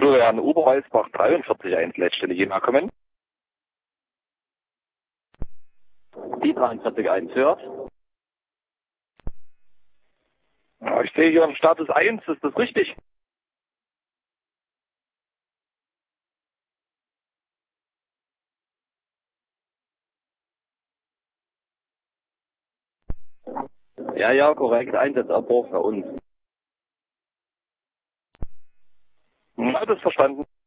Würde an Oberwalsbach 43 Leitstelle Jena kommen. Die 43.1 hört. Ja, ich sehe hier einen Status 1, ist das richtig? Ja, korrekt. Einsatzabwurf bei uns. Ja, das verstanden.